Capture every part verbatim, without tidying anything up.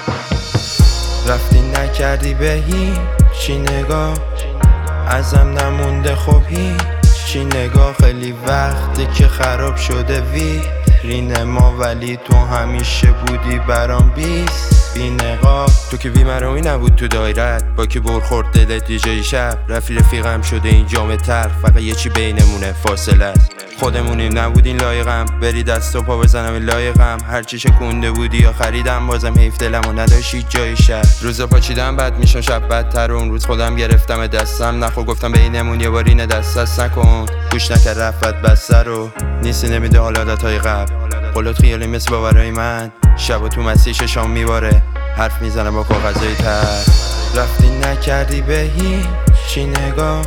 رفتی نکردی به هیچی نگاه، ازم نمونده خب هیچی نگاه. خیلی وقتی که خراب شده ویترین ما، ولی تو همیشه بودی برام بیست بی نقاب. تو که بی‌مرامی نبود تو دایرت، با که برخورد دلت دیجای شب. رفی رفیقم شده این جام تر، فقط یه چی بینمونه فاصله است. خودمونیم نبودین لایقم، بری دست و پا بزنم لایقم. هرچی شکونده بودی یا خریدم، بازم حیف دلمو نداشتی جای شب. روزا پاچیدم بد میشم شب بدتر، اون روز خودم گرفتم دستم. نخو گفتم بینمون یه بار اینه دست دست نکن، گوش نکرد رفت بسته رو نیستی نمیده حال عادتهای قبل. قولت خیالی مثل باورای من، شب و تو مسیح شام میباره، حرف میزنم با کاغذای تر. رفتی نکردی به هیچی نگاه،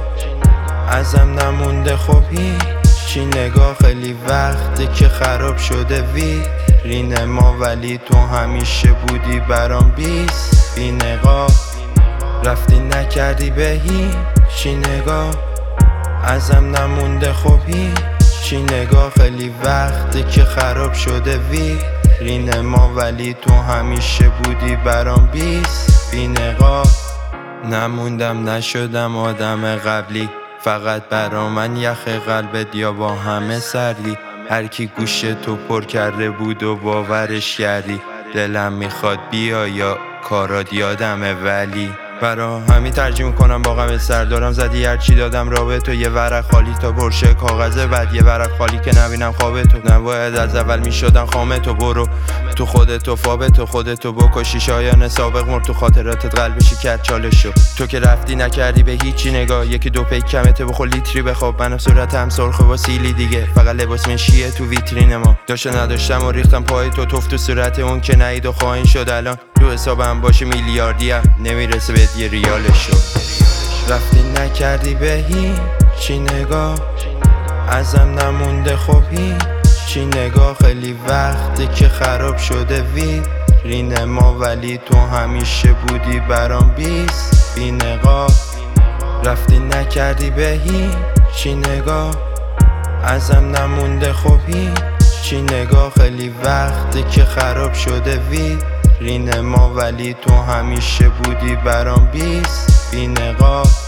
ازم نمونده خب هیچی نگاه. خیلی وقتی که خراب شده ویترین ما، ولی تو همیشه بودی برام بیست بی نقاب. رفتی نکردی به هیچی نگاه، ازم نمونده خب هیچی نگاه. خیلی وقتی که خراب شده ویترین ما، ولی تو همیشه بودی برام بیست بی نقاب. نموندم نشدم آدم قبلی، فقط برا من یخ قلبت یا با همه سردی. هر کی گوش تو پر کرده بود و باورش کردی، دلم میخواد بیا یا کارات یادمه، ولی برا همین ترجیح میکنم با غم سر. دارم زدی هرچی دادم رابه تو، یه ورق خالی تا پرشه کاغذ بعد، یه ورق خالی که نبینم خواب تو. نباید از اول میشدن خامه تو، برو تو خودتو فابه تو خودتو بکشی. شایان سابق مرد تو خاطراتت، قلبشی کرد چالشو. تو که رفتی نکردی به هیچی نگاه، یکی دو پیک کمته بخور لیتری بخواب. من صورتم سرخه با سیلی دیگه، فقط لباس مشیه تو ویترین ما. داشته نداشتم و ریختم پای تو، توف تو صورت اون که نهید و خواهین شد. الان تو حسابم باشه میلیاردیم، نمیرسه به یه ریالشو. رفتی نکردی به هیچی نگاه، ازم نمونده خب هیچی نگاه. خیلی وقتی که خراب شده ویترین ما، ولی تو همیشه بودی برام بیست بی نقاب. رفتی نکردی به هیچی نگاه، ازم نمونده خب هیچی نگاه. خیلی وقتی که خراب شده ویترین ما، ولی تو همیشه بودی برام بیست بی نقاب.